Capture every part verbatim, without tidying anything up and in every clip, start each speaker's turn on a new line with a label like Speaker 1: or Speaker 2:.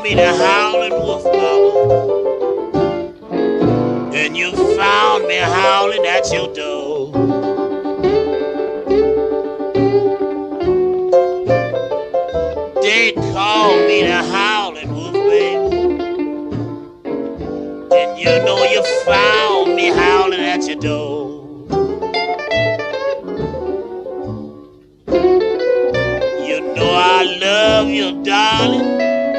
Speaker 1: me the howling wolf, mama, and you found me howling at your door. They call me the howling wolf, baby, and you know you found me howling at your door. You know I love you, darling.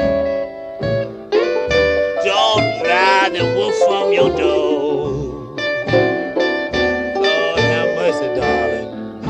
Speaker 1: Don't drive the wolf from your door. Lord have mercy, darling.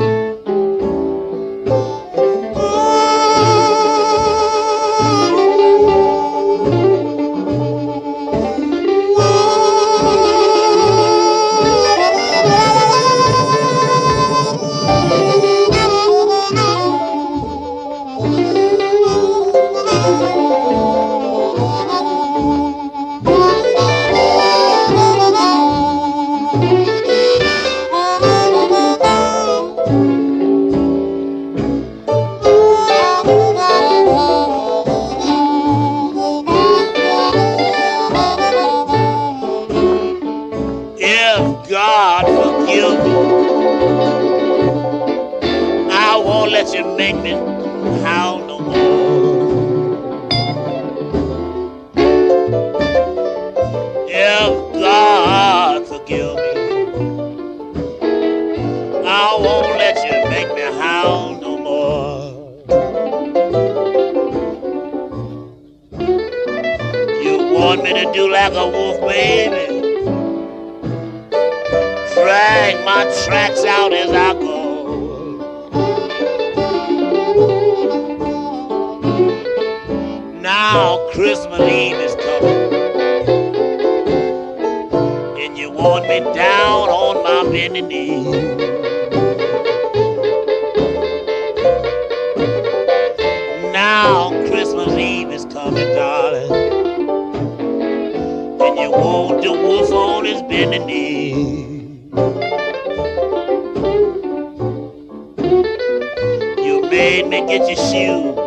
Speaker 1: If God forgive me, I won't let you make me howl no more. If God forgive me, I won't let you make me howl no more. You want me to do like a wolf, baby? Drag my tracks out as I go. Now Christmas Eve is coming, and you want me down on my bending knee. Now Christmas Eve is coming, darling, and you want the wolf on his bending knee. You made me get your shoes